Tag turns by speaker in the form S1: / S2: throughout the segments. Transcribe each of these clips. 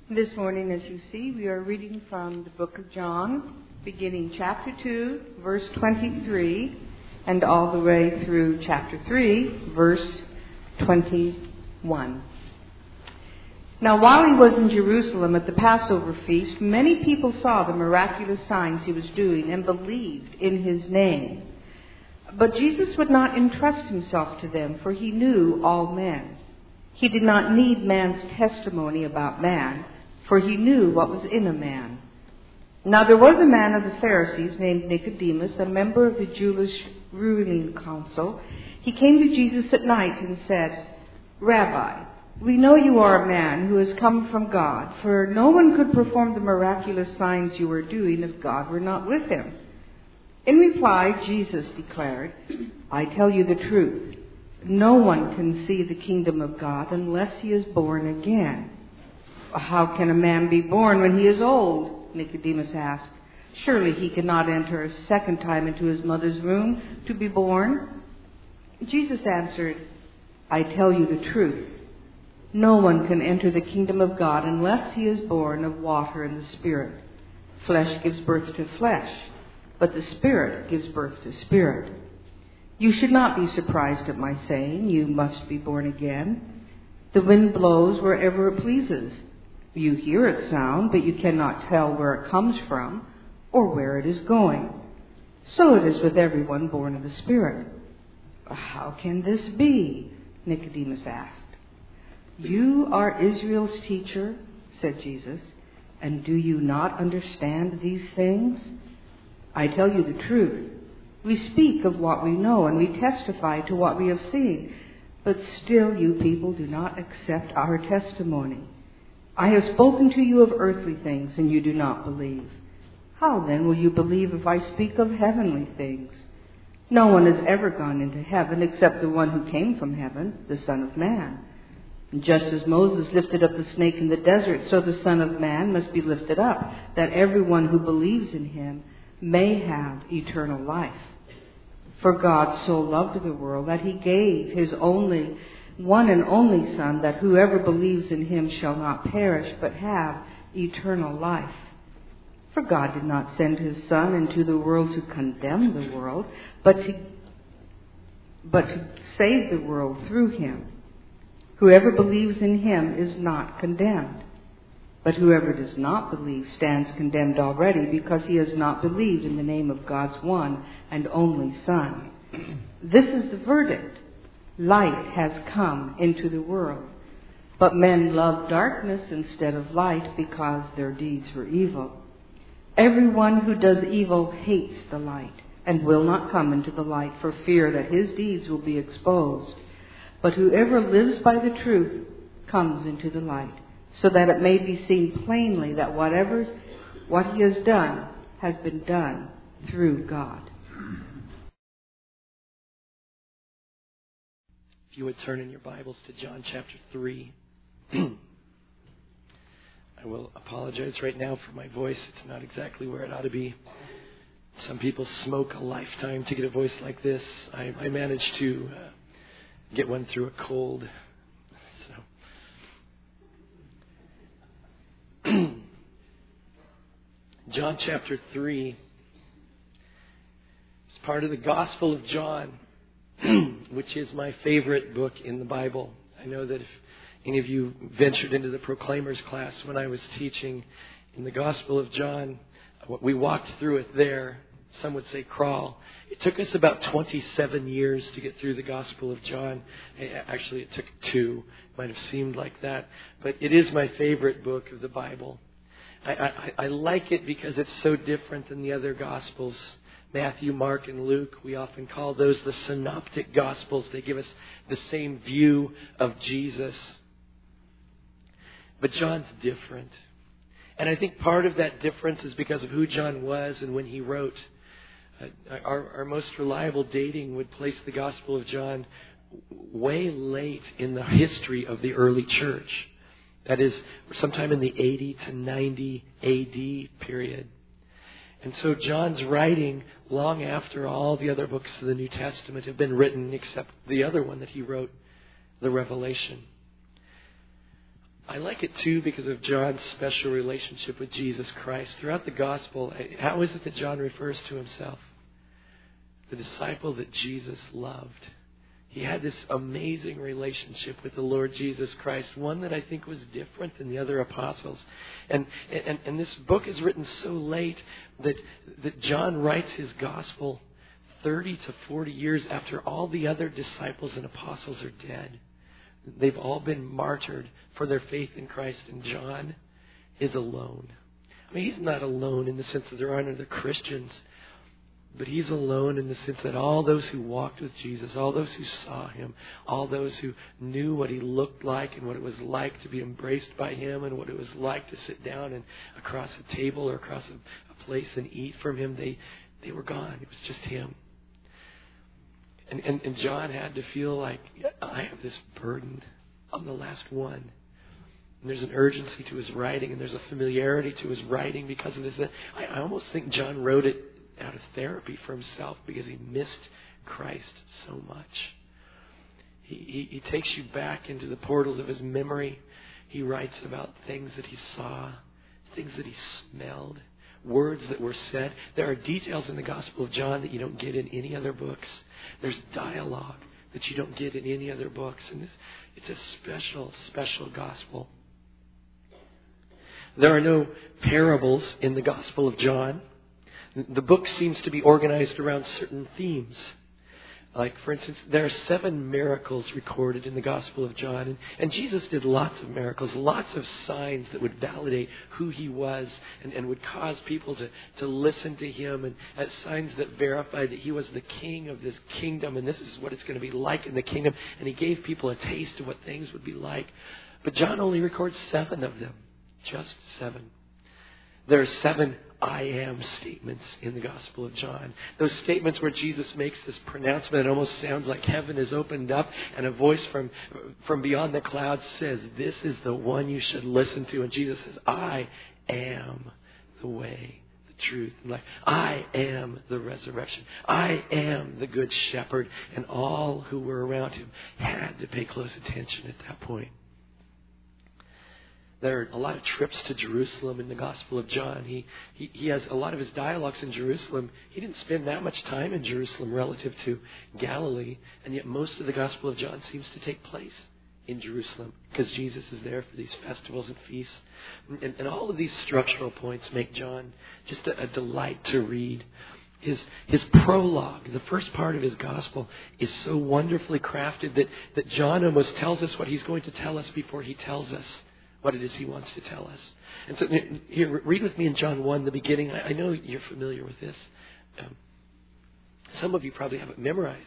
S1: This morning, as you see, we are reading from the book of John, beginning chapter 2, verse 23, and all the way through chapter 3, verse 21. Now, while he was in Jerusalem at the Passover feast, many people saw the miraculous signs he was doing and believed in his name. But Jesus would not entrust himself to them, for he knew all men. He did not need man's testimony about man, for he knew what was in a man. Now there was a man of the Pharisees named Nicodemus, a member of the Jewish ruling council. He came to Jesus at night and said, "Rabbi, we know you are a man who has come from God, for no one could perform the miraculous signs you are doing if God were not with him." In reply, Jesus declared, "I tell you the truth. No one can see the kingdom of God unless he is born again." "How can a man be born when he is old?" Nicodemus asked. "Surely he cannot enter a second time into his mother's womb to be born?" Jesus answered, "I tell you the truth. No one can enter the kingdom of God unless he is born of water and the Spirit. Flesh gives birth to flesh, but the Spirit gives birth to spirit. You should not be surprised at my saying, 'You must be born again.' The wind blows wherever it pleases. You hear its sound, but you cannot tell where it comes from or where it is going. So it is with everyone born of the Spirit." "How can this be?" Nicodemus asked. "You are Israel's teacher," said Jesus, "and do you not understand these things? I tell you the truth. We speak of what we know, and we testify to what we have seen. But still you people do not accept our testimony. I have spoken to you of earthly things, and you do not believe. How then will you believe if I speak of heavenly things? No one has ever gone into heaven except the one who came from heaven, the Son of Man. And just as Moses lifted up the snake in the desert, so the Son of Man must be lifted up, that everyone who believes in him may have eternal life. For God so loved the world that he gave his one and only Son, that whoever believes in him shall not perish, but have eternal life. For God did not send his Son into the world to condemn the world, but to save the world through him. Whoever believes in him is not condemned. But whoever does not believe stands condemned already, because he has not believed in the name of God's one and only Son. This is the verdict. Light has come into the world, but men love darkness instead of light because their deeds were evil. Everyone who does evil hates the light and will not come into the light for fear that his deeds will be exposed. But whoever lives by the truth comes into the light, so that it may be seen plainly that what he has done has been done through God.
S2: If you would turn in your Bibles to John chapter 3. I will apologize right now for my voice. It's not exactly where it ought to be. Some people smoke a lifetime to get a voice like this. I managed to get one through a cold. So, John chapter 3 is part of the Gospel of John, which is my favorite book in the Bible. I know that if any of you ventured into the Proclaimers class when I was teaching in the Gospel of John, we walked through it there. Some would say crawl. It took us about 27 years to get through the Gospel of John. Actually, it took 2. It might have seemed like that. But it is my favorite book of the Bible. I like it because it's so different than the other Gospels. Matthew, Mark, and Luke, we often call those the synoptic Gospels. They give us the same view of Jesus. But John's different. And I think part of that difference is because of who John was and when he wrote. Our most reliable dating would place the Gospel of John way late in the history of the early church. That is, sometime in the 80 to 90 AD period. And so John's writing long after all the other books of the New Testament have been written, except the other one that he wrote, the Revelation. I like it too because of John's special relationship with Jesus Christ. Throughout the gospel, how is it that John refers to himself? The disciple that Jesus loved. He had this amazing relationship with the Lord Jesus Christ, one that I think was different than the other apostles. And this book is written so late that John writes his gospel 30 to 40 years after all the other disciples and apostles are dead. They've all been martyred for their faith in Christ, and John is alone. I mean, he's not alone in the sense that there aren't other Christians, but he's alone in the sense that all those who walked with Jesus, all those who saw him, all those who knew what he looked like and what it was like to be embraced by him and what it was like to sit down and across a table or across a place and eat from him, they were gone. It was just him. And John had to feel like, I have this burden. I'm the last one. And there's an urgency to his writing, and there's a familiarity to his writing because of this. I almost think John wrote it out of therapy for himself because he missed Christ so much. He takes you back into the portals of his memory. He writes about things that he saw, things that he smelled, words that were said. There are details in the Gospel of John that you don't get in any other books. There's dialogue that you don't get in any other books. And it's a special, special gospel. There are no parables in the Gospel of John. The book seems to be organized around certain themes. Like, for instance, there are 7 miracles recorded in the Gospel of John. And Jesus did lots of miracles, lots of signs that would validate who he was and would cause people to listen to him. And signs that verified that he was the king of this kingdom. And this is what it's going to be like in the kingdom. And he gave people a taste of what things would be like. But John only records 7 of them. Just 7. There are 7 I am statements in the Gospel of John. Those statements where Jesus makes this pronouncement, it almost sounds like heaven is opened up and a voice from beyond the clouds says, this is the one you should listen to. And Jesus says, I am the way, the truth, and life. I am the resurrection. I am the good shepherd. And all who were around him had to pay close attention at that point. There are a lot of trips to Jerusalem in the Gospel of John. He has a lot of his dialogues in Jerusalem. He didn't spend that much time in Jerusalem relative to Galilee, and yet most of the Gospel of John seems to take place in Jerusalem because Jesus is there for these festivals and feasts. And all of these structural points make John just a delight to read. His prologue, the first part of his gospel, is so wonderfully crafted that John almost tells us what he's going to tell us before he tells us what it is he wants to tell us. And so here, read with me in John 1, the beginning. I know you're familiar with this. Some of you probably have it memorized.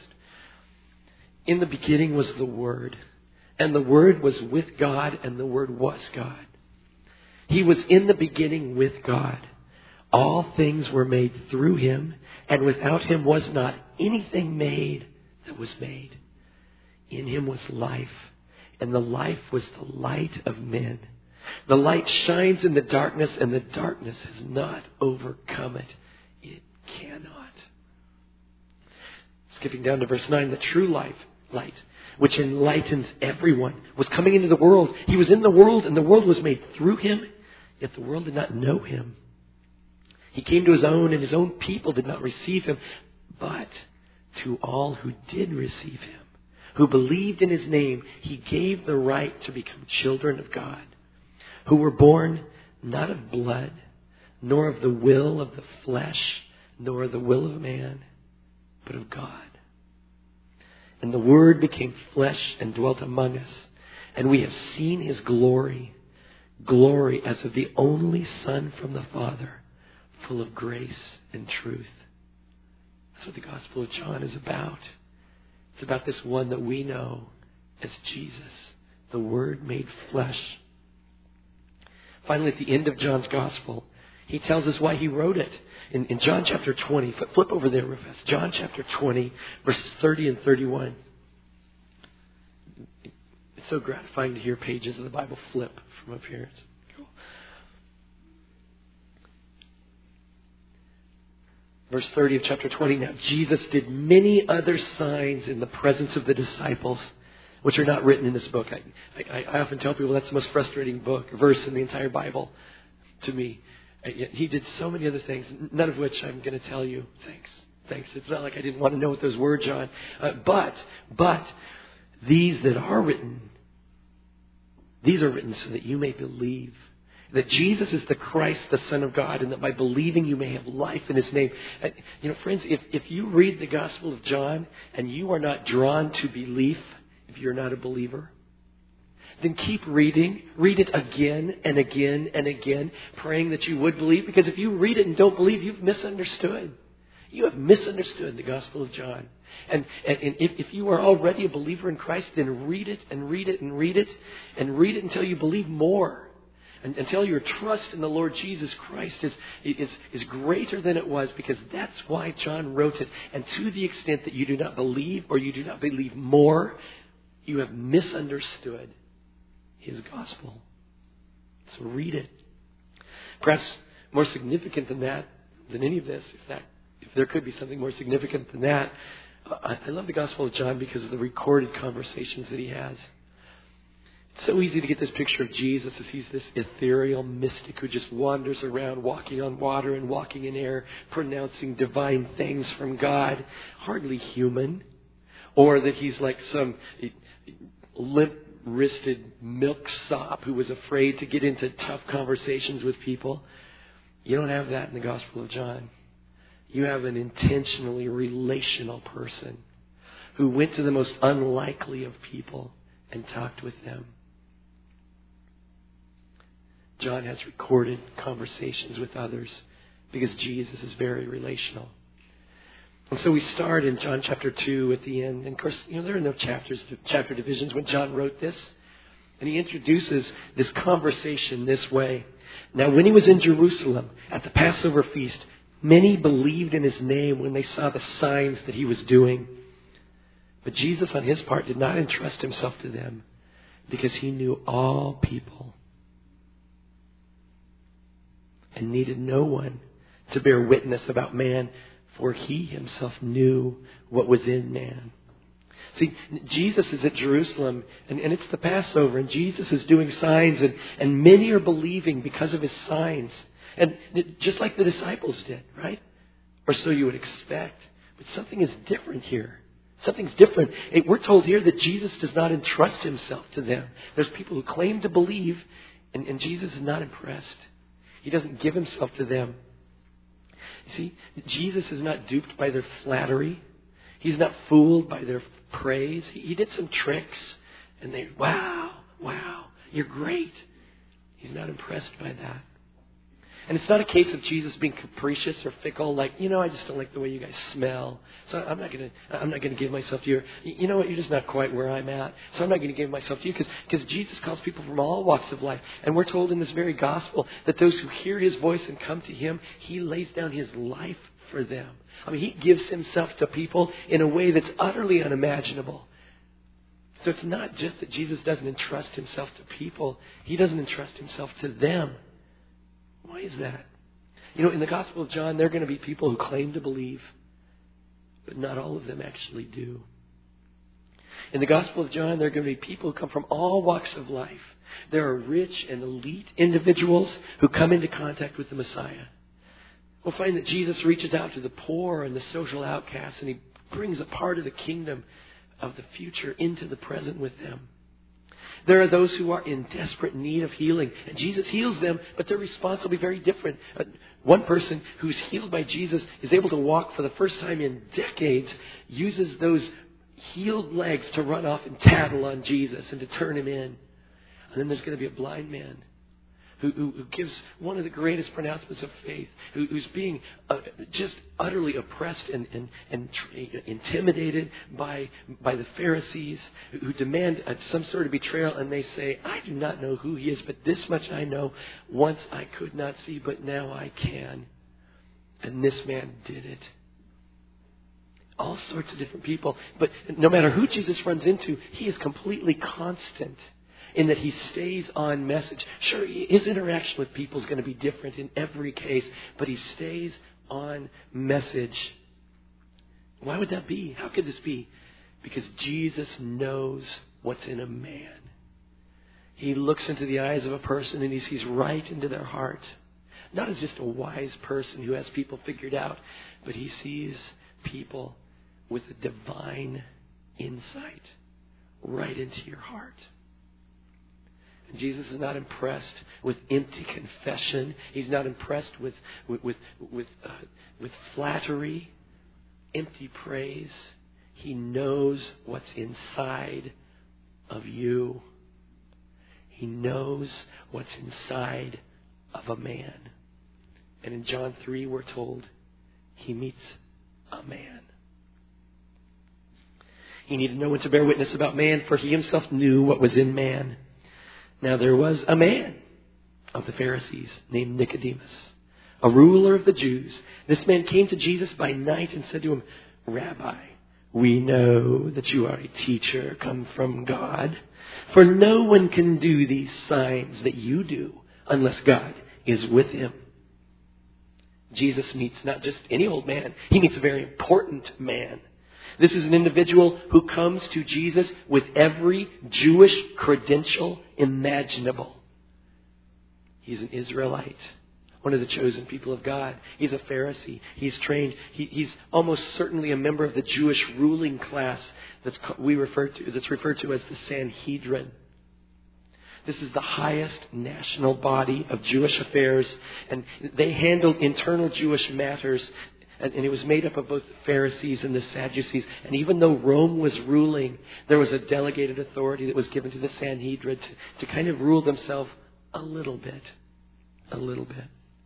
S2: In the beginning was the Word, and the Word was with God, and the Word was God. He was in the beginning with God. All things were made through him, and without him was not anything made that was made. In him was life, and the life was the light of men. The light shines in the darkness, and the darkness has not overcome it. It cannot. Skipping down to verse 9, the true light, which enlightens everyone, was coming into the world. He was in the world, and the world was made through him, yet the world did not know him. He came to his own, and his own people did not receive him. But to all who did receive him, who believed in his name, he gave the right to become children of God, who were born not of blood, nor of the will of the flesh, nor the will of man, but of God. And the Word became flesh and dwelt among us, and we have seen his glory, glory as of the only Son from the Father, full of grace and truth. That's what the Gospel of John is about. It's about this one that we know as Jesus, the Word made flesh. Finally, at the end of John's Gospel, he tells us why he wrote it. In John chapter 20, flip over there real fast. John chapter 20, verses 30 and 31. It's so gratifying to hear pages of the Bible flip from up here. It's cool. Verse 30 of chapter 20. Now Jesus did many other signs in the presence of the disciples, which are not written in this book. I often tell people that's the most frustrating verse in the entire Bible to me. He did so many other things, none of which I'm going to tell you. Thanks. It's not like I didn't want to know what those were, John. But these that are written, these are written so that you may believe that Jesus is the Christ, the Son of God, and that by believing you may have life in His name. Friends, if you read the Gospel of John and you are not drawn to belief, if you're not a believer, then keep reading. Read it again and again and again, praying that you would believe. Because if you read it and don't believe, you've misunderstood. You have misunderstood the Gospel of John. And if you are already a believer in Christ, then read it and read it and read it and read it until you believe more. And until your trust in the Lord Jesus Christ is greater than it was, because that's why John wrote it. And to the extent that you do not believe, or you do not believe more, you have misunderstood His gospel. So read it. Perhaps more significant than that, than any of this, if there could be something more significant than that, I love the Gospel of John because of the recorded conversations that he has. It's so easy to get this picture of Jesus as he's this ethereal mystic who just wanders around, walking on water and walking in air, pronouncing divine things from God, hardly human. Or that he's like some limp-wristed milksop who was afraid to get into tough conversations with people. You don't have that in the Gospel of John. You have an intentionally relational person who went to the most unlikely of people and talked with them. John has recorded conversations with others because Jesus is very relational. And so we start in John chapter 2 at the end. And of course, there are no chapter divisions when John wrote this. And he introduces this conversation this way. Now, when he was in Jerusalem at the Passover feast, many believed in his name when they saw the signs that he was doing. But Jesus, on his part, did not entrust himself to them because he knew all people and needed no one to bear witness about man, for he himself knew what was in man. See, Jesus is at Jerusalem, and it's the Passover, and Jesus is doing signs, and many are believing because of his signs. And just like the disciples did, right? Or so you would expect. But something is different here. Something's different. We're told here that Jesus does not entrust himself to them. There's people who claim to believe, and Jesus is not impressed. He doesn't give himself to them. You see, Jesus is not duped by their flattery. He's not fooled by their praise. He did some tricks, and they, wow, you're great. He's not impressed by that. And it's not a case of Jesus being capricious or fickle, like, I just don't like the way you guys smell, so I'm not going to give myself to you. You know what? You're just not quite where I'm at, so I'm not going to give myself to you, because Jesus calls people from all walks of life. And we're told in this very gospel that those who hear his voice and come to him, he lays down his life for them. I mean, he gives himself to people in a way that's utterly unimaginable. So it's not just that Jesus doesn't entrust himself to people. He doesn't entrust himself to them. Why is that? In the Gospel of John, there are going to be people who claim to believe, but not all of them actually do. In the Gospel of John, there are going to be people who come from all walks of life. There are rich and elite individuals who come into contact with the Messiah. We'll find that Jesus reaches out to the poor and the social outcasts, and he brings a part of the kingdom of the future into the present with them. There are those who are in desperate need of healing, and Jesus heals them, but their response will be very different. One person who's healed by Jesus is able to walk for the first time in decades, uses those healed legs to run off and tattle on Jesus and to turn him in. And then there's going to be a blind man who gives one of the greatest pronouncements of faith, who's being just utterly oppressed and intimidated by the Pharisees, who demand some sort of betrayal, and they say, I do not know who he is, but this much I know. Once I could not see, but now I can. And this man did it. All sorts of different people. But no matter who Jesus runs into, he is completely constant in that he stays on message. Sure, his interaction with people is going to be different in every case, but he stays on message. Why would that be? How could this be? Because Jesus knows what's in a man. He looks into the eyes of a person and he sees right into their heart. Not as just a wise person who has people figured out, but he sees people with a divine insight right into your heart. And Jesus is not impressed with empty confession. He's not impressed with flattery, empty praise. He knows what's inside of you. He knows what's inside of a man. And in John 3, we're told he meets a man. He needed no one to bear witness about man, for he himself knew what was in man. Now there was a man of the Pharisees named Nicodemus, a ruler of the Jews. This man came to Jesus by night and said to him, Rabbi, we know that you are a teacher come from God, for no one can do these signs that you do unless God is with him. Jesus meets not just any old man. He meets a very important man. This is an individual who comes to Jesus with every Jewish credential imaginable. He's an Israelite, one of the chosen people of God. He's a Pharisee. He's trained. He's almost certainly a member of the Jewish ruling class that's referred to as the Sanhedrin. This is the highest national body of Jewish affairs, and they handled internal Jewish matters, and it was made up of both the Pharisees and the Sadducees. And even though Rome was ruling, there was a delegated authority that was given to the Sanhedrin to kind of rule themselves a little bit. A little bit.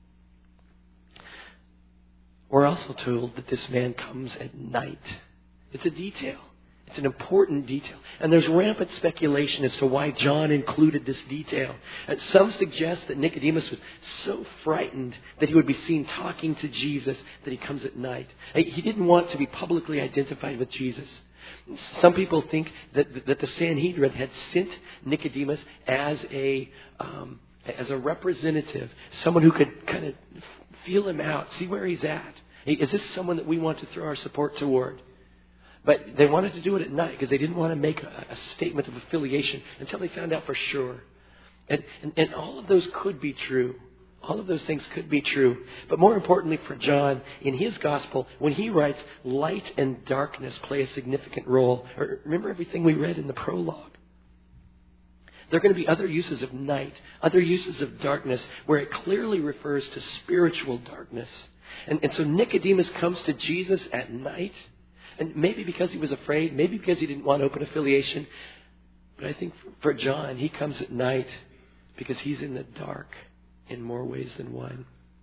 S2: We're also told that this man comes at night. It's a detail. It's an important detail. And there's rampant speculation as to why John included this detail. And some suggest that Nicodemus was so frightened that he would be seen talking to Jesus that he comes at night. He didn't want to be publicly identified with Jesus. Some people think that the Sanhedrin had sent Nicodemus as a representative, someone who could kind of feel him out, see where he's at. Is this someone that we want to throw our support toward? But they wanted to do it at night because they didn't want to make a statement of affiliation until they found out for sure. And all of those could be true. All of those things could be true. But more importantly for John, in his gospel, when he writes, light and darkness play a significant role. Remember everything we read in the prologue. There are going to be other uses of night, other uses of darkness, where it clearly refers to spiritual darkness. And so Nicodemus comes to Jesus at night. And maybe because he was afraid, maybe because he didn't want open affiliation. But I think for John, he comes at night because he's in the dark in more ways than one.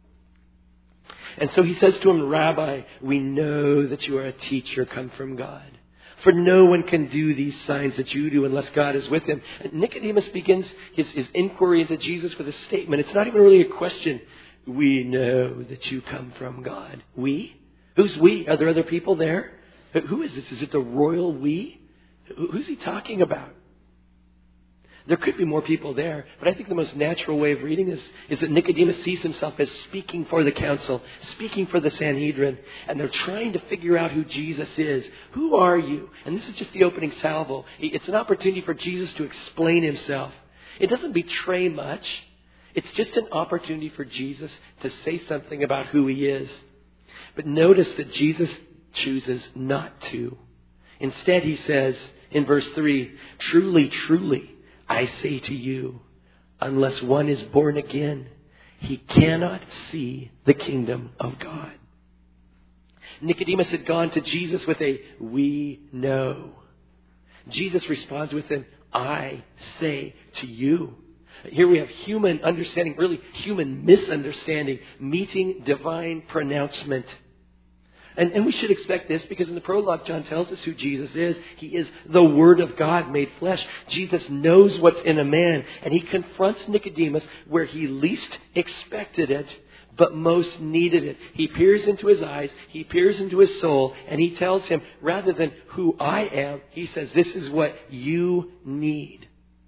S2: And so he says to him, Rabbi, we know that you are a teacher come from God. For no one can do these signs that you do unless God is with him. And Nicodemus begins his inquiry into Jesus with a statement. It's not even really a question. We know that you come from God. We? Who's we? Are there other people there? Who is this? Is it the royal we? Who's he talking about? There could be more people there, but I think the most natural way of reading this is that Nicodemus sees himself as speaking for the council, speaking for the Sanhedrin, and they're trying to figure out who Jesus is. Who are you? And this is just the opening salvo. It's an opportunity for Jesus to explain himself. It doesn't betray much. It's just an opportunity for Jesus to say something about who he is. But notice that Jesus chooses not to. Instead, he says in verse 3, truly, truly, I say to you, unless one is born again, he cannot see the kingdom of God. Nicodemus had gone to Jesus with a we know. Jesus responds with an I say to you. Here we have human understanding, really human misunderstanding, meeting divine pronouncement. And we should expect this because in the prologue, John tells us who Jesus is. He is the Word of God made flesh. Jesus knows what's in a man, and he confronts Nicodemus where he least expected it, but most needed it. He peers into his eyes, he peers into his soul, and he tells him, rather than who I am, he says, this is what you need.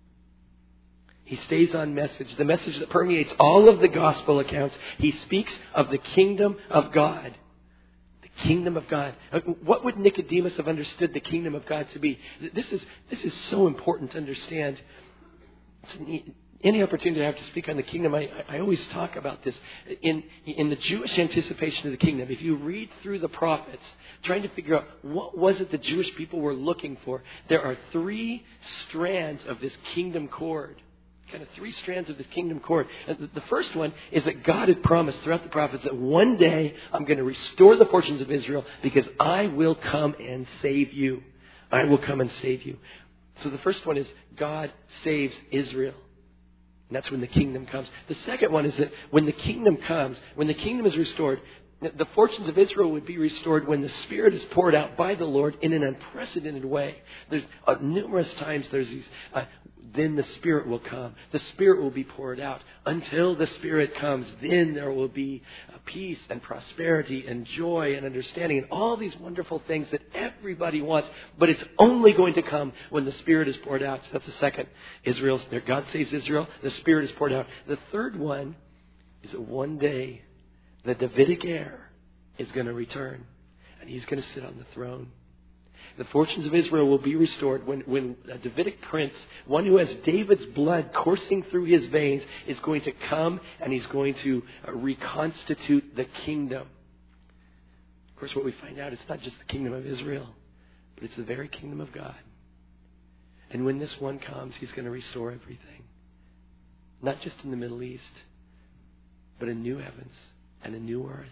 S2: He stays on message, the message that permeates all of the gospel accounts. He speaks of the kingdom of God. Kingdom of God. What would Nicodemus have understood the kingdom of God to be? This is so important to understand. Any opportunity I have to speak on the kingdom, I always talk about this. In the Jewish anticipation of the kingdom, if you read through the prophets, trying to figure out what was it the Jewish people were looking for, there are 3 strands of this kingdom cord. Kind of 3 strands of this kingdom cord. And the first one is that God had promised throughout the prophets that one day I'm going to restore the fortunes of Israel because I will come and save you. I will come and save you. So the first one is God saves Israel. And that's when the kingdom comes. The second one is that when the kingdom comes, when the kingdom is restored, the fortunes of Israel would be restored when the Spirit is poured out by the Lord in an unprecedented way. There's numerous times there's these, then the Spirit will come. The Spirit will be poured out. Until the Spirit comes, then there will be peace and prosperity and joy and understanding and all these wonderful things that everybody wants. But it's only going to come when the Spirit is poured out. So that's the second. God saves Israel. The Spirit is poured out. The third one is that one day the Davidic heir is going to return, and he's going to sit on the throne. The fortunes of Israel will be restored when a Davidic prince, one who has David's blood coursing through his veins, is going to come and he's going to reconstitute the kingdom. Of course, what we find out, it's not just the kingdom of Israel, but it's the very kingdom of God. And when this one comes, he's going to restore everything. Not just in the Middle East, but in new heavens and a new earth.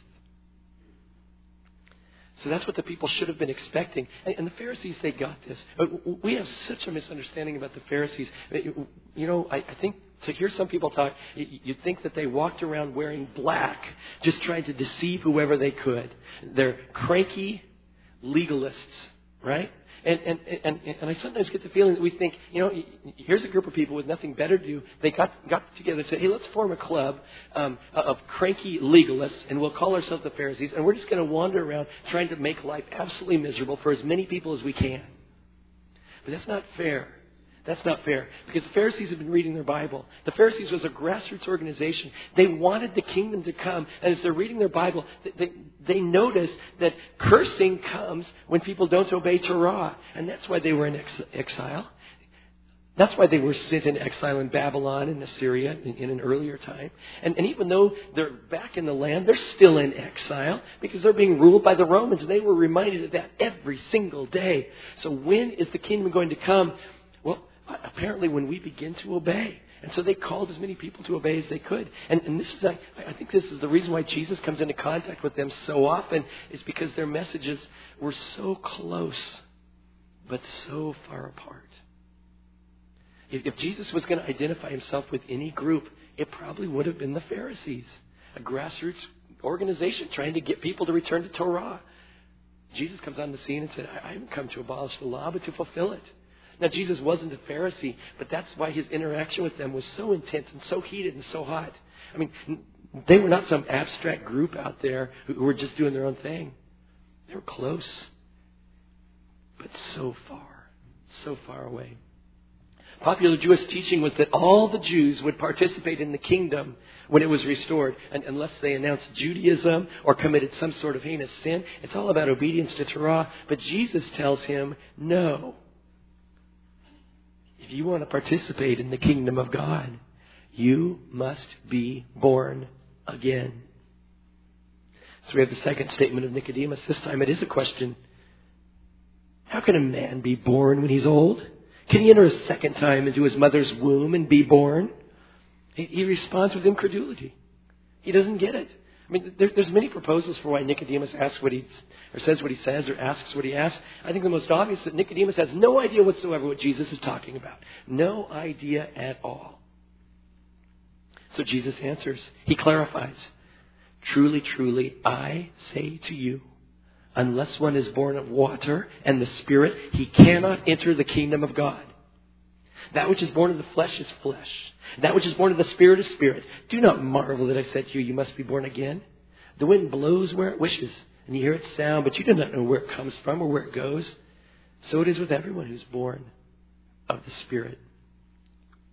S2: So that's what the people should have been expecting. And the Pharisees, they got this. We have such a misunderstanding about the Pharisees. You know, I think to hear some people talk, you'd think that they walked around wearing black, just trying to deceive whoever they could. They're cranky legalists, right? And I sometimes get the feeling that we think, you know, here's a group of people with nothing better to do. They got together and said, hey, let's form a club of cranky legalists, and we'll call ourselves the Pharisees, and we're just going to wander around trying to make life absolutely miserable for as many people as we can. But that's not fair. That's not fair, because the Pharisees have been reading their Bible. The Pharisees was a grassroots organization. They wanted the kingdom to come, and as they're reading their Bible, they notice that cursing comes when people don't obey Torah, and that's why they were in exile. That's why they were sent in exile in Babylon and Assyria in an earlier time. And even though they're back in the land, they're still in exile because they're being ruled by the Romans, and they were reminded of that every single day. So when is the kingdom going to come? Well, apparently when we begin to obey. And so they called as many people to obey as they could. And this is, I think this is the reason why Jesus comes into contact with them so often, is because their messages were so close, but so far apart. If Jesus was going to identify himself with any group, it probably would have been the Pharisees, a grassroots organization trying to get people to return to Torah. Jesus comes on the scene and said, I haven't come to abolish the law, but to fulfill it. Now, Jesus wasn't a Pharisee, but that's why his interaction with them was so intense and so heated and so hot. I mean, they were not some abstract group out there who were just doing their own thing. They were close, but so far away. Popular Jewish teaching was that all the Jews would participate in the kingdom when it was restored, and unless they announced Judaism or committed some sort of heinous sin. It's all about obedience to Torah. But Jesus tells him, no. If you want to participate in the kingdom of God, you must be born again. So we have the second statement of Nicodemus. This time it is a question. How can a man be born when he's old? Can he enter a second time into his mother's womb and be born? He responds with incredulity. He doesn't get it. I mean, there's many proposals for why Nicodemus asks what he says what he says, or asks what he asks. I think the most obvious is that Nicodemus has no idea whatsoever what Jesus is talking about. No idea at all. So Jesus answers. He clarifies. Truly, truly, I say to you, unless one is born of water and the Spirit, he cannot enter the kingdom of God. That which is born of the flesh is flesh. That which is born of the Spirit is spirit. Do not marvel that I said to you, you must be born again. The wind blows where it wishes, and you hear its sound, but you do not know where it comes from or where it goes. So it is with everyone who's born of the Spirit.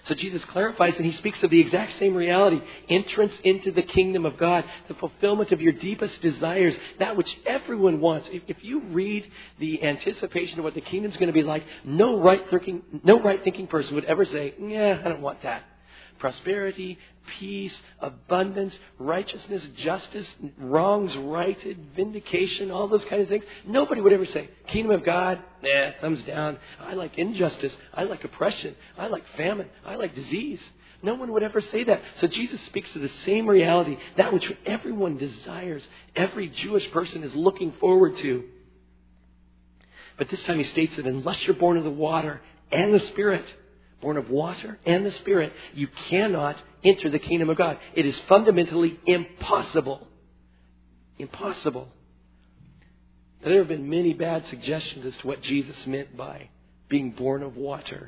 S2: So Jesus clarifies, and he speaks of the exact same reality. Entrance into the kingdom of God, the fulfillment of your deepest desires, that which everyone wants. If you read the anticipation of what the kingdom is going to be like, no right-thinking person would ever say, yeah, I don't want that. Prosperity, peace, abundance, righteousness, justice, wrongs righted, vindication, all those kind of things. Nobody would ever say, kingdom of God, nah, thumbs down. I like injustice. I like oppression. I like famine. I like disease. No one would ever say that. So Jesus speaks to the same reality, that which everyone desires, every Jewish person is looking forward to. But this time he states that unless you're born of the water and the Spirit, born of water and the Spirit, you cannot enter the kingdom of God. It is fundamentally impossible. Impossible. Now, there have been many bad suggestions as to what Jesus meant by being born of water.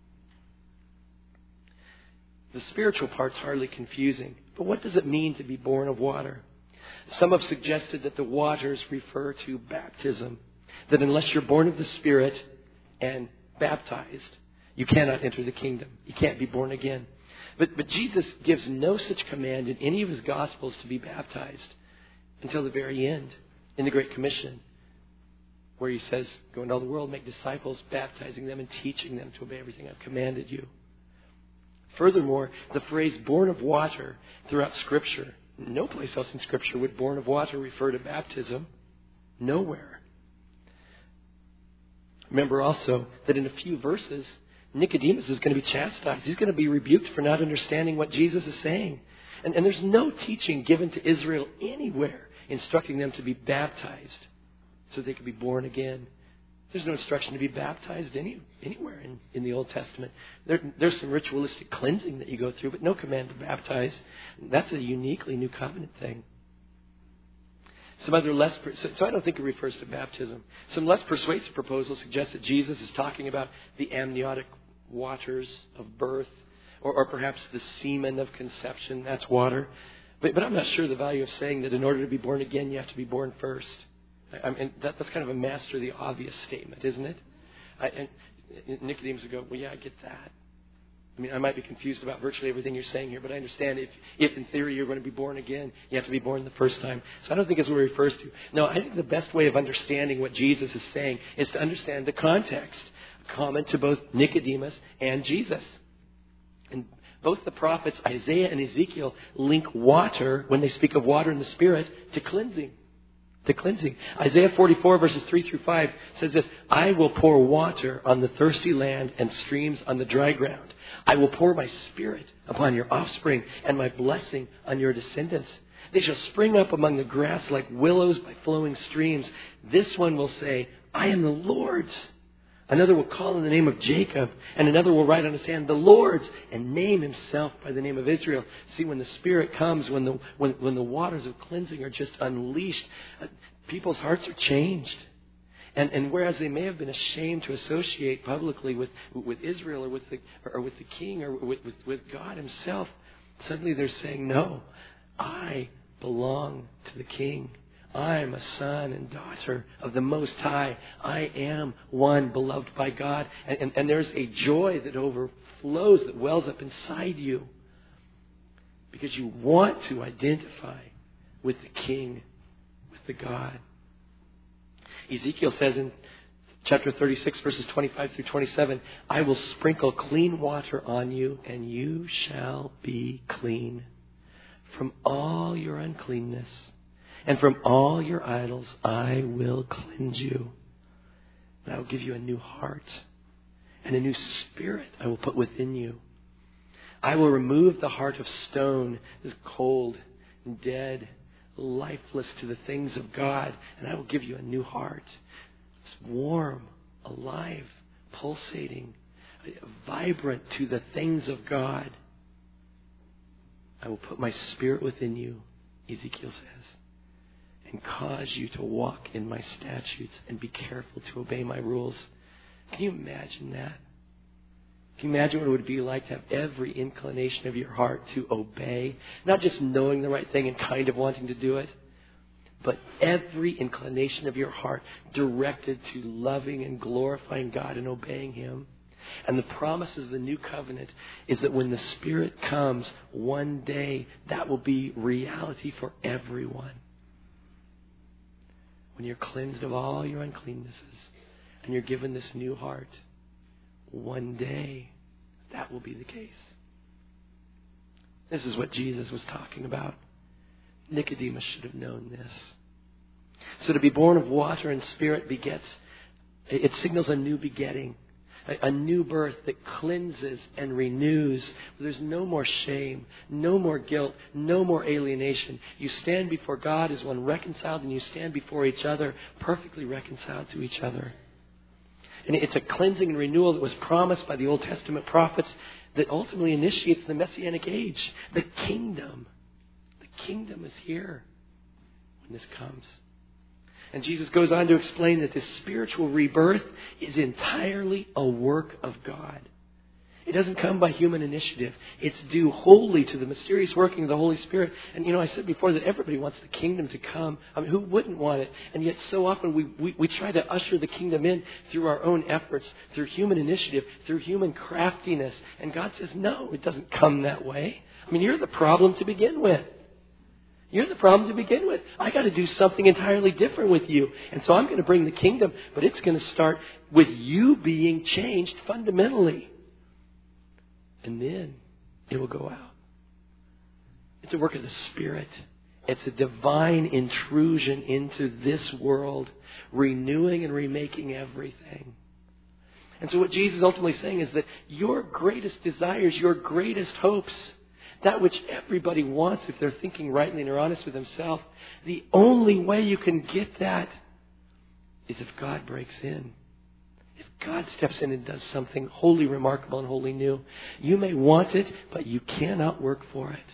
S2: The spiritual part's hardly confusing. But what does it mean to be born of water? Some have suggested that the waters refer to baptism. That unless you're born of the Spirit and baptized, you cannot enter the kingdom. You can't be born again. But Jesus gives no such command in any of his Gospels to be baptized until the very end in the Great Commission, where he says, go into all the world, make disciples, baptizing them and teaching them to obey everything I've commanded you. Furthermore, the phrase born of water throughout Scripture, no place else in Scripture would born of water refer to baptism. Nowhere. Remember also that in a few verses, Nicodemus is going to be chastised. He's going to be rebuked for not understanding what Jesus is saying. And there's no teaching given to Israel anywhere instructing them to be baptized so they could be born again. There's no instruction to be baptized anywhere in the Old Testament. There's some ritualistic cleansing that you go through, but no command to baptize. That's a uniquely New Covenant thing. So I don't think it refers to baptism. Some less persuasive proposals suggest that Jesus is talking about the amniotic waters of birth, or perhaps the semen of conception. That's water. But I'm not sure the value of saying that in order to be born again, you have to be born first. That's kind of a master of the obvious statement, isn't it? And Nicodemus would go, well, yeah, I get that. I mean, I might be confused about virtually everything you're saying here, but I understand if in theory you're going to be born again, you have to be born the first time. So I don't think it's what it refers to. No, I think the best way of understanding what Jesus is saying is to understand the context common to both Nicodemus and Jesus. And both the prophets, Isaiah and Ezekiel, link water, when they speak of water and the Spirit, to cleansing. To cleansing. Isaiah 44 verses 3 through 5 says this, I will pour water on the thirsty land and streams on the dry ground. I will pour my Spirit upon your offspring and my blessing on your descendants. They shall spring up among the grass like willows by flowing streams. This one will say, I am the Lord's. Another will call in the name of Jacob, and another will write on his hand, the Lord's, and name himself by the name of Israel. See, when the Spirit comes, when the waters of cleansing are just unleashed, people's hearts are changed. And whereas they may have been ashamed to associate publicly with Israel or with the king or with God himself, suddenly they're saying, no, I belong to the King. I am a son and daughter of the Most High. I am one beloved by God. And there's a joy that overflows, that wells up inside you because you want to identify with the King, with the God. Ezekiel says in chapter 36, verses 25 through 27, I will sprinkle clean water on you, and you shall be clean from all your uncleanness. And from all your idols I will cleanse you. And I will give you a new heart. And a new spirit I will put within you. I will remove the heart of stone, this cold, dead, lifeless to the things of God. And I will give you a new heart. It's warm, alive, pulsating, vibrant to the things of God. I will put my Spirit within you, Ezekiel says, and cause you to walk in my statutes and be careful to obey my rules. Can you imagine that? Can you imagine what it would be like to have every inclination of your heart to obey? Not just knowing the right thing and kind of wanting to do it, but every inclination of your heart directed to loving and glorifying God and obeying Him. And the promise of the new covenant is that when the Spirit comes, one day that will be reality for everyone. When you're cleansed of all your uncleannesses and you're given this new heart, one day that will be the case. This is what Jesus was talking about. Nicodemus should have known this. So to be born of water and Spirit begets, it signals a new begetting, a new birth that cleanses and renews. There's no more shame, no more guilt, no more alienation. You stand before God as one reconciled, and you stand before each other perfectly reconciled to each other. And it's a cleansing and renewal that was promised by the Old Testament prophets that ultimately initiates the Messianic age. The kingdom is here when this comes. And Jesus goes on to explain that this spiritual rebirth is entirely a work of God. It doesn't come by human initiative. It's due wholly to the mysterious working of the Holy Spirit. And I said before that everybody wants the kingdom to come. I mean, who wouldn't want it? And yet so often we try to usher the kingdom in through our own efforts, through human initiative, through human craftiness. And God says, no, it doesn't come that way. I mean, you're the problem to begin with. You're the problem to begin with. I got to do something entirely different with you. And so I'm going to bring the kingdom, but it's going to start with you being changed fundamentally. And then it will go out. It's a work of the Spirit. It's a divine intrusion into this world, renewing and remaking everything. And so what Jesus is ultimately saying is that your greatest desires, your greatest hopes, that which everybody wants if they're thinking rightly and are honest with themselves, the only way you can get that is if God breaks in. If God steps in and does something wholly remarkable and wholly new. You may want it, but you cannot work for it.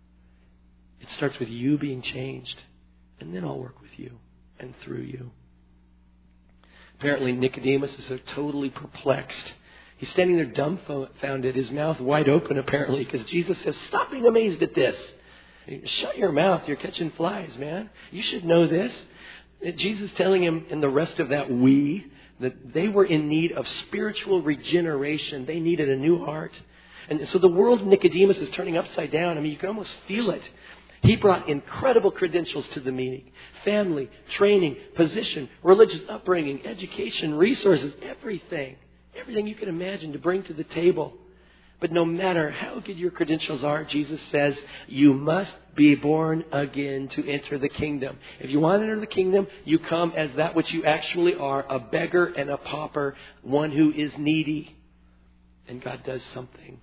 S2: It starts with you being changed, and then I'll work with you and through you. Apparently Nicodemus is so totally perplexed. He's standing there dumbfounded, his mouth wide open apparently, because Jesus says, stop being amazed at this. Shut your mouth, you're catching flies, man. You should know this. Jesus telling him and the rest of that that they were in need of spiritual regeneration. They needed a new heart. And so the world of Nicodemus is turning upside down. I mean, you can almost feel it. He brought incredible credentials to the meeting. Family, training, position, religious upbringing, education, resources, everything. Everything you can imagine to bring to the table. But no matter how good your credentials are, Jesus says, you must be born again to enter the kingdom. If you want to enter the kingdom, you come as that which you actually are, a beggar and a pauper, one who is needy. And God does something.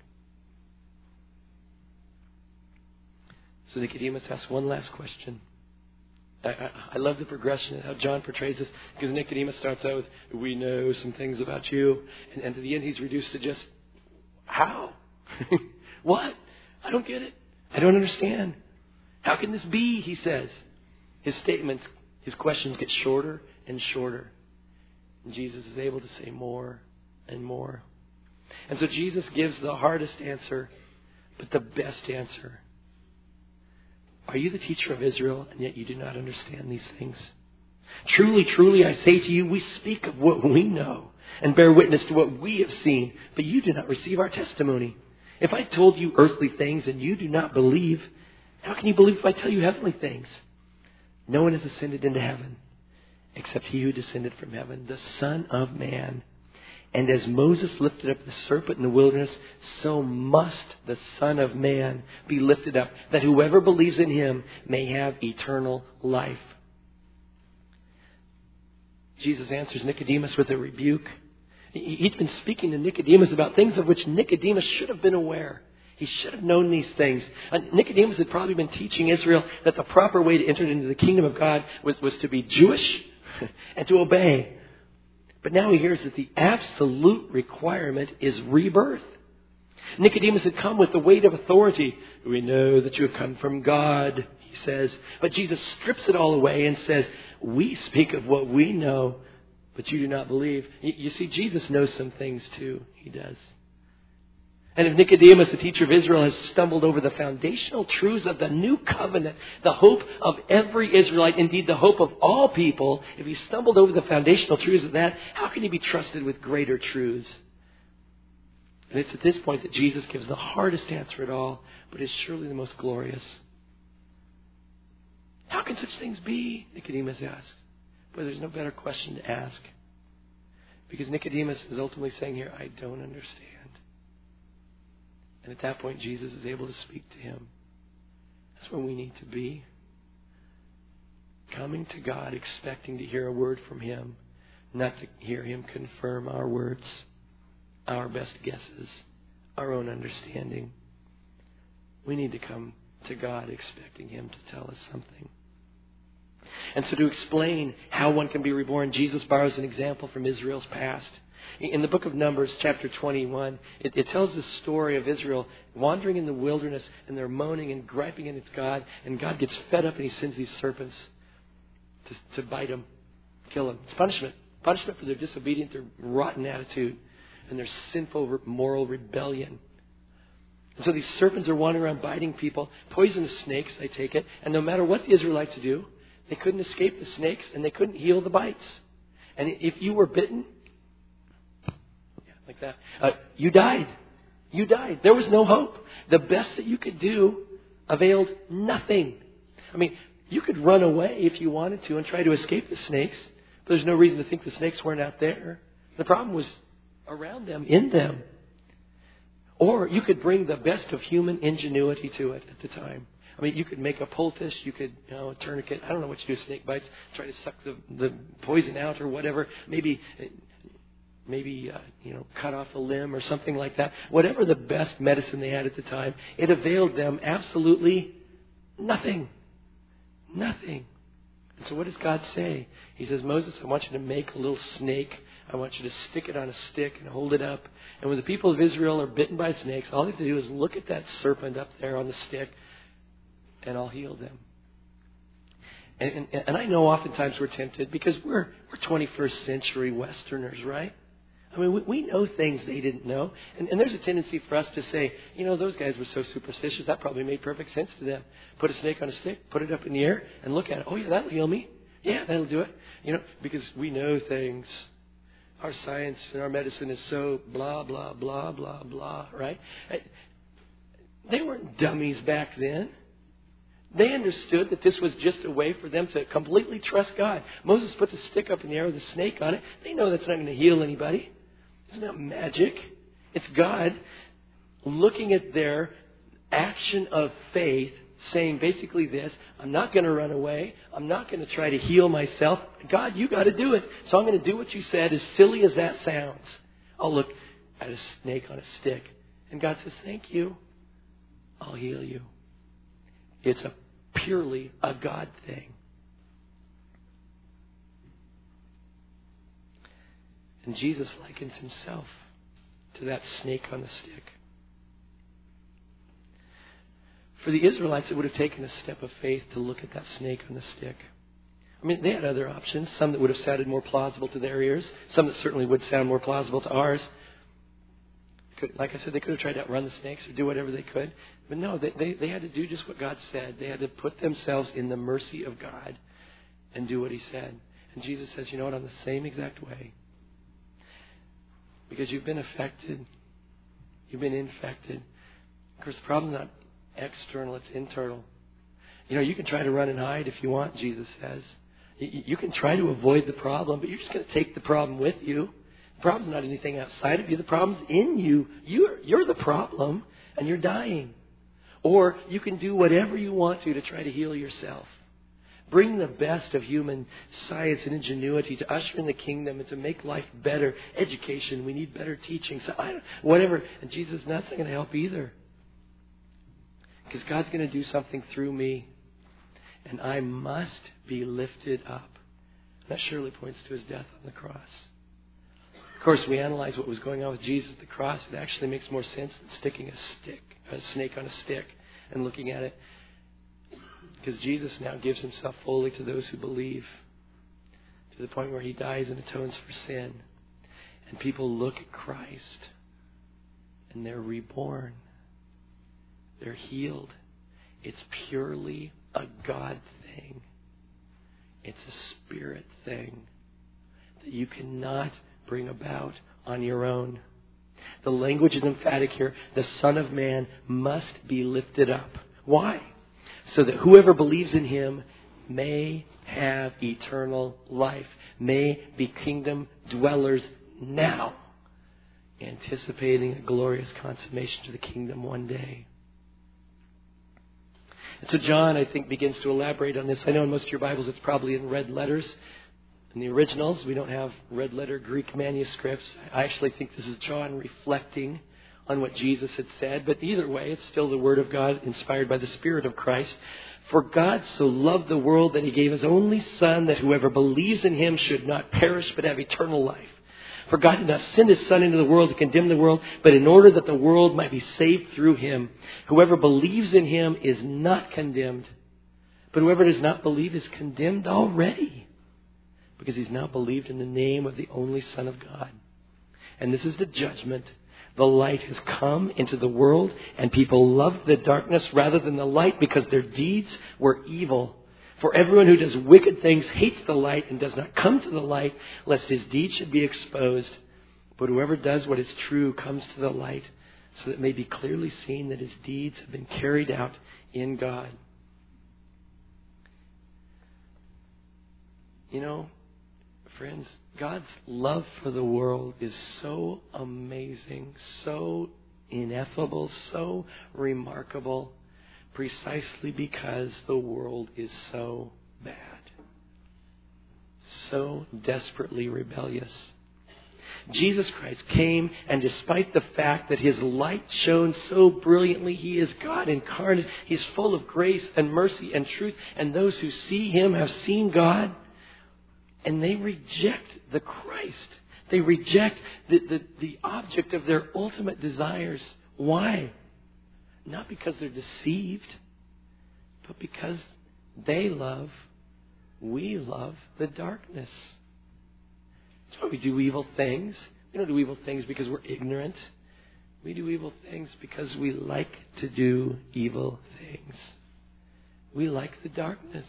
S2: So Nicodemus asks one last question. I love the progression of how John portrays this, because Nicodemus starts out with, we know some things about you. And to the end, he's reduced to just, how? What? I don't get it. I don't understand. How can this be, he says. His statements, his questions get shorter and shorter. And Jesus is able to say more and more. And so Jesus gives the hardest answer, but the best answer. Are you the teacher of Israel, and yet you do not understand these things? Truly, truly, I say to you, we speak of what we know and bear witness to what we have seen, but you do not receive our testimony. If I told you earthly things and you do not believe, how can you believe if I tell you heavenly things? No one has ascended into heaven except he who descended from heaven, the Son of Man. And as Moses lifted up the serpent in the wilderness, so must the Son of Man be lifted up, that whoever believes in him may have eternal life. Jesus answers Nicodemus with a rebuke. He'd been speaking to Nicodemus about things of which Nicodemus should have been aware. He should have known these things. Nicodemus had probably been teaching Israel that the proper way to enter into the kingdom of God was to be Jewish and to obey. But now he hears that the absolute requirement is rebirth. Nicodemus had come with the weight of authority. We know that you have come from God, he says. But Jesus strips it all away and says, we speak of what we know, but you do not believe. You see, Jesus knows some things too. He does. And if Nicodemus, the teacher of Israel, has stumbled over the foundational truths of the new covenant, the hope of every Israelite, indeed the hope of all people, if he stumbled over the foundational truths of that, how can he be trusted with greater truths? And it's at this point that Jesus gives the hardest answer at all, but is surely the most glorious. How can such things be? Nicodemus asked. But there's no better question to ask. Because Nicodemus is ultimately saying here, I don't understand. And at that point, Jesus is able to speak to him. That's where we need to be. Coming to God, expecting to hear a word from Him, not to hear Him confirm our words, our best guesses, our own understanding. We need to come to God expecting Him to tell us something. And so to explain how one can be reborn, Jesus borrows an example from Israel's past. In the book of Numbers, chapter 21, it tells the story of Israel wandering in the wilderness, and they're moaning and griping against God, and God gets fed up and He sends these serpents to bite them, kill them. It's punishment. Punishment for their disobedient, their rotten attitude, and their sinful moral rebellion. And so these serpents are wandering around biting people, poisonous snakes, I take it, and no matter what the Israelites do, they couldn't escape the snakes, and they couldn't heal the bites. And if you were bitten, like that, you died. You died. There was no hope. The best that you could do availed nothing. I mean, you could run away if you wanted to and try to escape the snakes, but there's no reason to think the snakes weren't out there. The problem was around them, in them. Or you could bring the best of human ingenuity to it at the time. I mean, you could make a poultice, you could, a tourniquet. I don't know what you do with snake bites. Try to suck the poison out or whatever. Maybe cut off a limb or something like that. Whatever the best medicine they had at the time, it availed them absolutely nothing. Nothing. And so what does God say? He says, Moses, I want you to make a little snake. I want you to stick it on a stick and hold it up. And when the people of Israel are bitten by snakes, all they have to do is look at that serpent up there on the stick, and I'll heal them. And I know oftentimes we're tempted because we're 21st century Westerners, right? I mean, we know things they didn't know. And there's a tendency for us to say, those guys were so superstitious, that probably made perfect sense to them. Put a snake on a stick, put it up in the air, and look at it. Oh, yeah, that'll heal me. Yeah, that'll do it. Because we know things. Our science and our medicine is so blah, blah, blah, blah, blah, right? They weren't dummies back then. They understood that this was just a way for them to completely trust God. Moses put the stick up in the air with a snake on it. They know that's not going to heal anybody. It's not magic. It's God looking at their action of faith, saying basically this: I'm not going to run away. I'm not going to try to heal myself. God, you got to do it. So I'm going to do what you said, as silly as that sounds. I'll look at a snake on a stick. And God says, thank you. I'll heal you. It's purely a God thing. And Jesus likens himself to that snake on the stick. For the Israelites, it would have taken a step of faith to look at that snake on the stick. I mean, they had other options, some that would have sounded more plausible to their ears, some that certainly would sound more plausible to ours. Like I said, they could have tried to outrun the snakes or do whatever they could. But no, they had to do just what God said. They had to put themselves in the mercy of God and do what He said. And Jesus says, you know what, I'm the same exact way. Because you've been affected. You've been infected. Of course, the problem's not external, it's internal. You can try to run and hide if you want, Jesus says. You can try to avoid the problem, but you're just going to take the problem with you. The problem's not anything outside of you. The problem's in you. You're the problem, and you're dying. Or you can do whatever you want to try to heal yourself. Bring the best of human science and ingenuity to usher in the kingdom and to make life better. Education, we need better teaching. So whatever. And Jesus, that's not going to help either. Because God's going to do something through me. And I must be lifted up. That surely points to His death on the cross. Of course, we analyze what was going on with Jesus at the cross. It actually makes more sense than sticking a snake on a stick and looking at it. Because Jesus now gives Himself fully to those who believe, to the point where He dies and atones for sin. And people look at Christ and they're reborn. They're healed. It's purely a God thing. It's a Spirit thing that you cannot bring about on your own. The language is emphatic here. The Son of Man must be lifted up. Why? So that whoever believes in him may have eternal life, may be kingdom dwellers now, anticipating a glorious consummation to the kingdom one day. And so John, I think, begins to elaborate on this. I know in most of your Bibles it's probably in red letters. In the originals, we don't have red letter Greek manuscripts. I actually think this is John reflecting on what Jesus had said. But either way, it's still the Word of God inspired by the Spirit of Christ. For God so loved the world that he gave his only Son, that whoever believes in him should not perish but have eternal life. For God did not send his Son into the world to condemn the world, but in order that the world might be saved through him. Whoever believes in him is not condemned, but whoever does not believe is condemned already, because he's not believed in the name of the only Son of God. And this is the judgment. The light has come into the world, and people loved the darkness rather than the light because their deeds were evil. For everyone who does wicked things hates the light and does not come to the light, lest his deeds should be exposed. But whoever does what is true comes to the light, so that it may be clearly seen that his deeds have been carried out in God. You know, friends, God's love for the world is so amazing, so ineffable, so remarkable, precisely because the world is so bad, so desperately rebellious. Jesus Christ came, and despite the fact that his light shone so brilliantly, he is God incarnate, he's full of grace and mercy and truth, and those who see him have seen God. And they reject the Christ. They reject the object of their ultimate desires. Why? Not because they're deceived, but because we love the darkness. That's why we do evil things. We don't do evil things because we're ignorant. We do evil things because we like to do evil things. We like the darkness.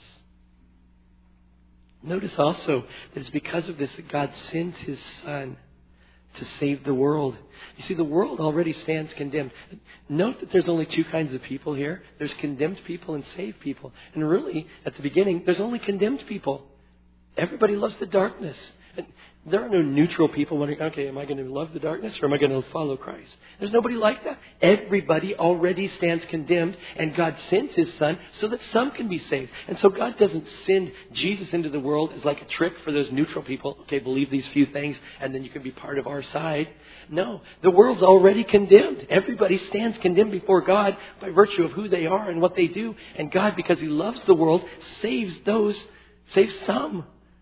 S2: Notice also that it's because of this that God sends his Son to save the world. You see, the world already stands condemned. Note that there's only two kinds of people here. There's condemned people and saved people. And really, at the beginning, there's only condemned people. Everybody loves the darkness. And there are no neutral people wondering, okay, am I going to love the darkness or am I going to follow Christ? There's nobody like that. Everybody already stands condemned, and God sends his Son so that some can be saved. And so God doesn't send Jesus into the world as like a trick for those neutral people. Okay, believe these few things and then you can be part of our side. No, the world's already condemned. Everybody stands condemned before God by virtue of who they are and what they do. And God, because he loves the world, saves some.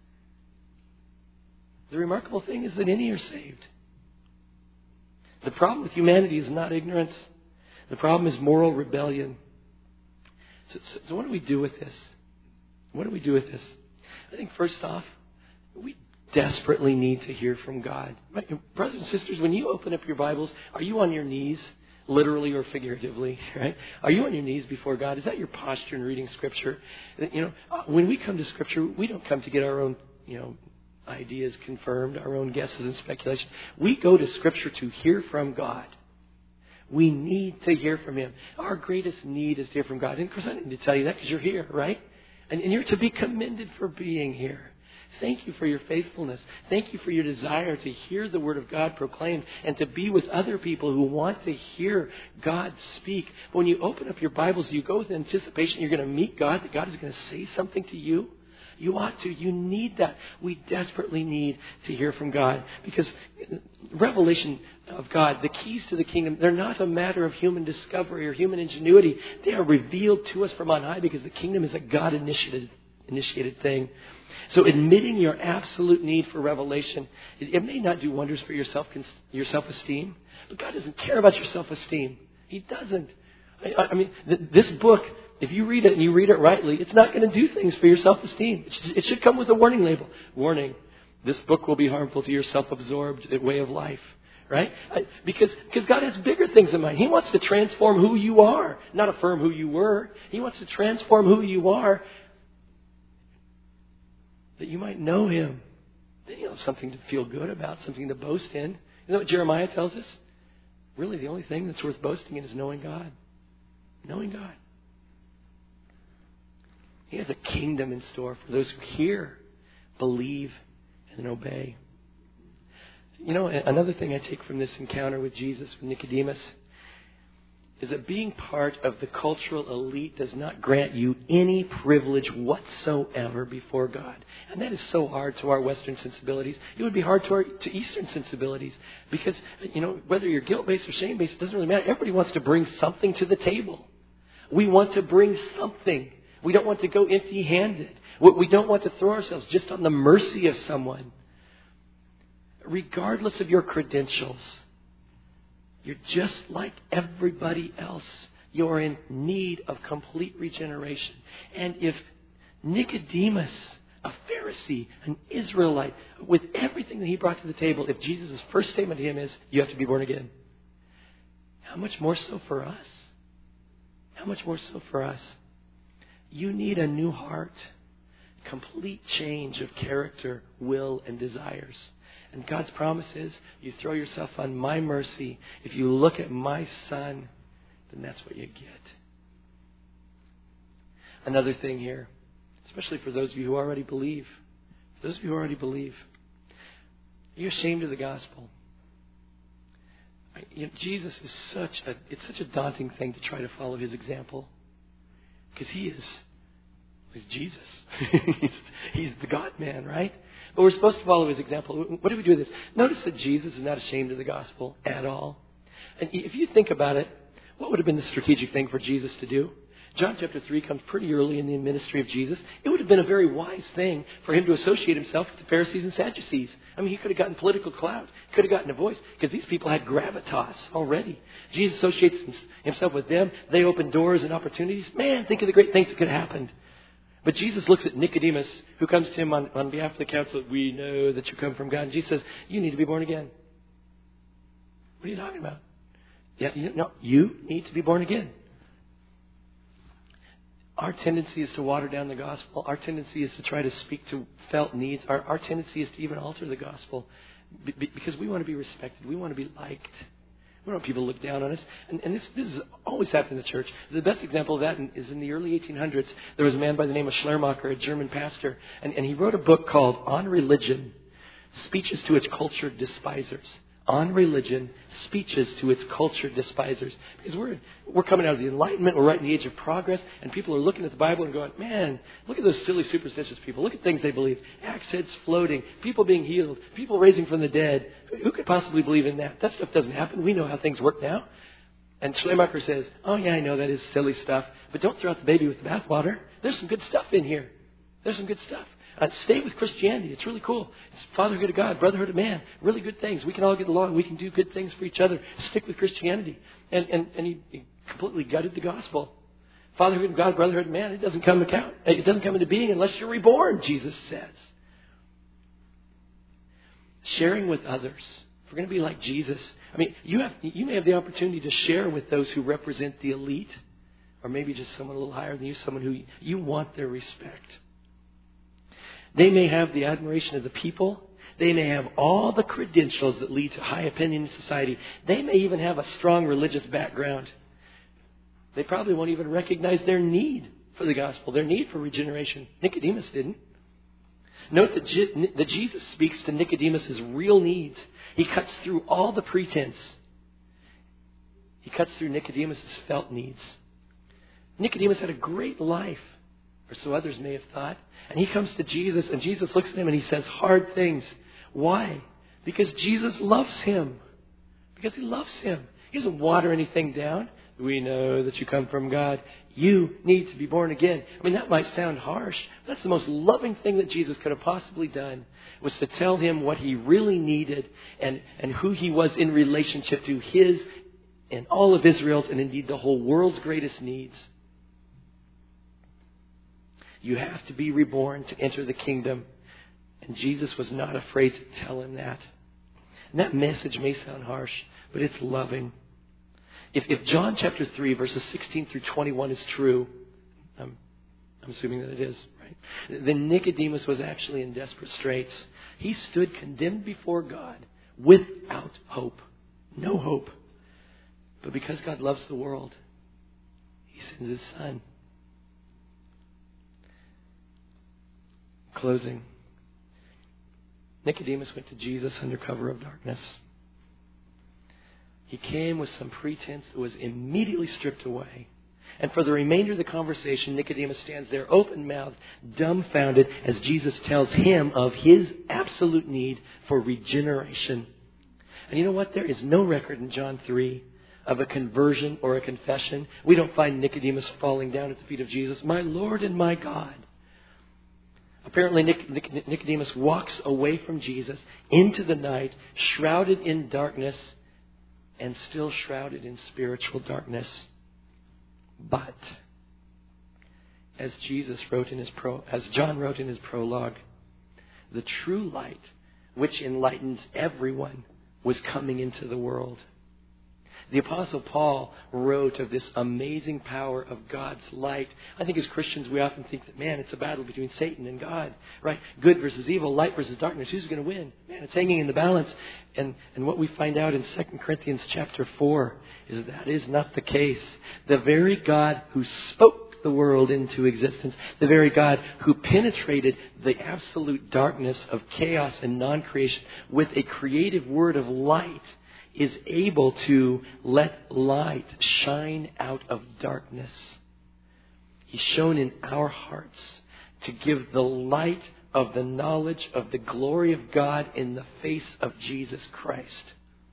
S2: The remarkable thing is that any are saved. The problem with humanity is not ignorance. The problem is moral rebellion. So what do we do with this? What do we do with this? I think first off, we desperately need to hear from God. Brothers and sisters, when you open up your Bibles, are you on your knees, literally or figuratively? Right? Are you on your knees before God? Is that your posture in reading Scripture? You know, when we come to Scripture, we don't come to get our own, ideas confirmed, our own guesses and speculation. We go to Scripture to hear from God. We need to hear from him. Our greatest need is to hear from God. And of course, I don't need to tell you that because you're here, right? And you're to be commended for being here. Thank you for your faithfulness. Thank you for your desire to hear the Word of God proclaimed and to be with other people who want to hear God speak. But when you open up your Bibles, you go with anticipation you're going to meet God, that God is going to say something to you. You ought to. You need that. We desperately need to hear from God. Because revelation of God, the keys to the kingdom, they're not a matter of human discovery or human ingenuity. They are revealed to us from on high because the kingdom is a God-initiated thing. So admitting your absolute need for revelation, it may not do wonders for your self-esteem, but God doesn't care about your self-esteem. He doesn't. I mean, this book, if you read it and you read it rightly, it's not going to do things for your self-esteem. It should come with a warning label. Warning, this book will be harmful to your self-absorbed way of life. Right? Because God has bigger things in mind. He wants to transform who you are, not affirm who you were. He wants to transform who you are that you might know him. Then you'll have something to feel good about, something to boast in. You know what Jeremiah tells us? really the only thing that's worth boasting in is knowing God. Knowing God. He has a kingdom in store for those who hear, believe, and then obey. You know, another thing I take from this encounter with Jesus, with Nicodemus, is that being part of the cultural elite does not grant you any privilege whatsoever before God. And that is so hard to our Western sensibilities. It would be hard to Eastern sensibilities. Because, you know, whether you're guilt-based or shame-based, it doesn't really matter. Everybody wants to bring something to the table. We want to bring something. We don't want to go empty-handed. We don't want to throw ourselves just on the mercy of someone. Regardless of your credentials, you're just like everybody else. You're in need of complete regeneration. And if Nicodemus, a Pharisee, an Israelite, with everything that he brought to the table, if Jesus' first statement to him is, you have to be born again, how much more so for us? How much more so for us? You need a new heart, complete change of character, will, and desires. And God's promise is, you throw yourself on my mercy. If you look at my Son, then that's what you get. Another thing here, especially for those of you who already believe. For those of you who already believe, are you ashamed of the gospel? Jesus is such a daunting thing to try to follow his example. Because he's Jesus. He's the God-man, right? But we're supposed to follow his example. What do we do with this? Notice that Jesus is not ashamed of the gospel at all. And if you think about it, what would have been the strategic thing for Jesus to do? John chapter 3 comes pretty early in the ministry of Jesus. It would have been a very wise thing for him to associate himself with the Pharisees and Sadducees. I mean, he could have gotten political clout. He could have gotten a voice. Because these people had gravitas already. Jesus associates himself with them. They open doors and opportunities. Man, think of the great things that could have happened. But Jesus looks at Nicodemus, who comes to him on behalf of the council. We know that you come from God. And Jesus says, you need to be born again. What are you talking about? Yeah, you need to be born again. Our tendency is to water down the gospel. Our tendency is to try to speak to felt needs. Our tendency is to even alter the gospel because we want to be respected. We want to be liked. We don't want people to look down on us. And this has always happened in the church. The best example of that is in the early 1800s. There was a man by the name of Schleiermacher, a German pastor, and he wrote a book called On Religion, Speeches to Its Cultured Despisers. On religion, speeches to its culture despisers. Because we're coming out of the Enlightenment, we're right in the age of progress, and people are looking at the Bible and going, man, look at those silly superstitious people. Look at things they believe. Axe heads floating, people being healed, people raising from the dead. Who could possibly believe in that? That stuff doesn't happen. We know how things work now. And Schleiermacher says, oh yeah, I know that is silly stuff, but don't throw out the baby with the bathwater. There's some good stuff in here. There's some good stuff. Stay with Christianity. It's really cool. It's fatherhood of God, brotherhood of man. Really good things. We can all get along. We can do good things for each other. Stick with Christianity. And he completely gutted the gospel. Fatherhood of God, brotherhood of man. It doesn't come into being unless you're reborn, Jesus says. Sharing with others. If we're going to be like Jesus, I mean, you may have the opportunity to share with those who represent the elite, or maybe just someone a little higher than you, someone who you want their respect. They may have the admiration of the people. They may have all the credentials that lead to high opinion in society. They may even have a strong religious background. They probably won't even recognize their need for the gospel, their need for regeneration. Nicodemus didn't. Note that Jesus speaks to Nicodemus' real needs. He cuts through all the pretense. He cuts through Nicodemus' felt needs. Nicodemus had a great life, or so others may have thought. And he comes to Jesus, and Jesus looks at him and he says hard things. Why? Because Jesus loves him. Because he loves him. He doesn't water anything down. We know that you come from God. You need to be born again. I mean, that might sound harsh. But that's the most loving thing that Jesus could have possibly done, was to tell him what he really needed and who he was in relationship to his and all of Israel's and indeed the whole world's greatest needs. You have to be reborn to enter the kingdom. And Jesus was not afraid to tell him that. And that message may sound harsh, but it's loving. If John chapter 3, verses 16 through 21 is true, I'm assuming that it is, right? Then Nicodemus was actually in desperate straits. He stood condemned before God without hope. No hope. But because God loves the world, He sends His Son. Closing. Nicodemus went to Jesus under cover of darkness. He came with some pretense that was immediately stripped away. And for the remainder of the conversation, Nicodemus stands there open-mouthed, dumbfounded, as Jesus tells him of his absolute need for regeneration. And you know what? There is no record in John 3 of a conversion or a confession. We don't find Nicodemus falling down at the feet of Jesus, "My Lord and my God." Apparently, Nicodemus walks away from Jesus into the night, shrouded in darkness, and still shrouded in spiritual darkness. But, as John wrote in his prologue, the true light, which enlightens everyone, was coming into the world. The Apostle Paul wrote of this amazing power of God's light. I think as Christians we often think that, man, it's a battle between Satan and God, right? Good versus evil, light versus darkness. Who's going to win? Man, it's hanging in the balance. And what we find out in 2 Corinthians chapter 4 is that is not the case. The very God who spoke the world into existence, the very God who penetrated the absolute darkness of chaos and non-creation with a creative word of light, is able to let light shine out of darkness. He's shown in our hearts to give the light of the knowledge of the glory of God in the face of Jesus Christ.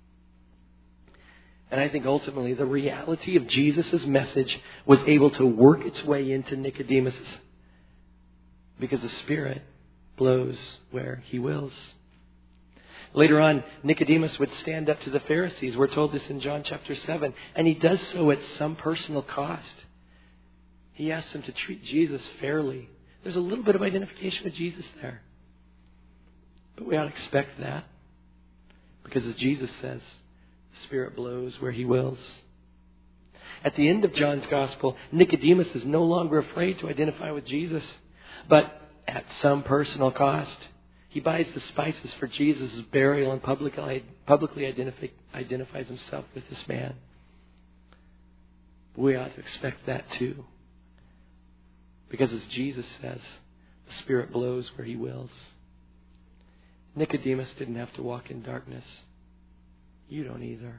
S2: And I think ultimately the reality of Jesus' message was able to work its way into Nicodemus because the Spirit blows where He wills. Later on, Nicodemus would stand up to the Pharisees. We're told this in John chapter 7. And he does so at some personal cost. He asks them to treat Jesus fairly. There's a little bit of identification with Jesus there. But we ought to expect that. Because as Jesus says, the Spirit blows where He wills. At the end of John's Gospel, Nicodemus is no longer afraid to identify with Jesus. But at some personal cost. He buys the spices for Jesus' burial and publicly identifies himself with this man. We ought to expect that too. Because as Jesus says, the Spirit blows where He wills. Nicodemus didn't have to walk in darkness. You don't either.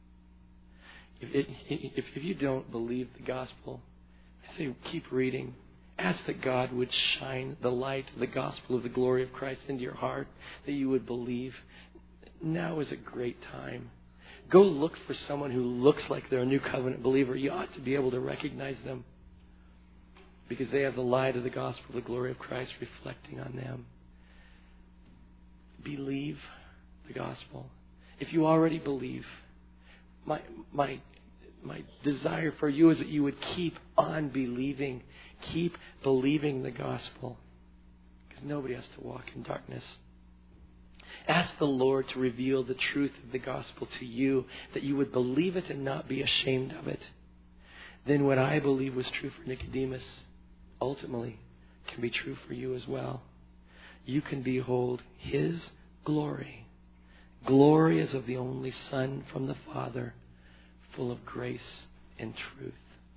S2: If you don't believe the gospel, I say keep reading. Ask that God would shine the light of the gospel of the glory of Christ into your heart, that you would believe. Now is a great time. Go look for someone who looks like they're a new covenant believer. You ought to be able to recognize them because they have the light of the gospel of the glory of Christ reflecting on them. Believe the gospel. If you already believe, my desire for you is that you would keep on believing. Keep believing the gospel. Because nobody has to walk in darkness. Ask the Lord to reveal the truth of the gospel to you, that you would believe it and not be ashamed of it. Then what I believe was true for Nicodemus ultimately can be true for you as well. You can behold His glory. Glory as of the only Son from the Father, full of grace and truth.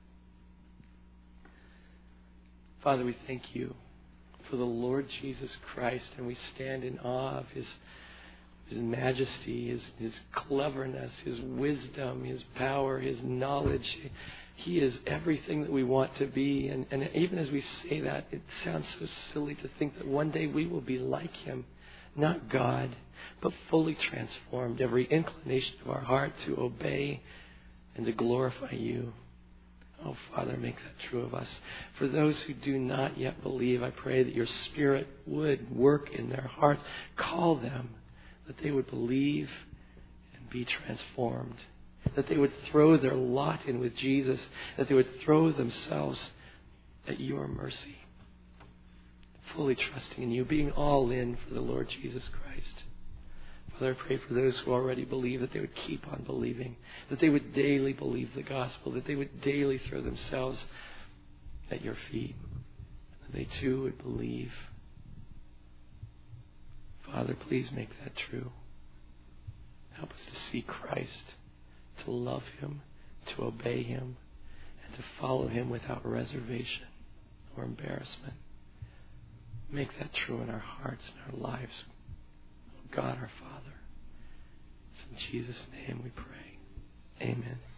S2: Father, we thank You for the Lord Jesus Christ, and we stand in awe of His majesty, His cleverness, His wisdom, His power, His knowledge. He is everything that we want to be. And even as we say that, it sounds so silly to think that one day we will be like Him. Not God, but fully transformed. Every inclination of our heart to obey and to glorify You. Oh, Father, make that true of us. For those who do not yet believe, I pray that Your Spirit would work in their hearts. Call them, that they would believe and be transformed. That they would throw their lot in with Jesus. That they would throw themselves at Your mercy. Fully trusting in You, being all in for the Lord Jesus Christ. Father, I pray for those who already believe that they would keep on believing, that they would daily believe the gospel, that they would daily throw themselves at Your feet, that they too would believe. Father, please make that true. Help us to see Christ, to love Him, to obey Him and to follow Him without reservation or embarrassment. Make that true in our hearts and our lives. God our Father. It's in Jesus' name we pray. Amen.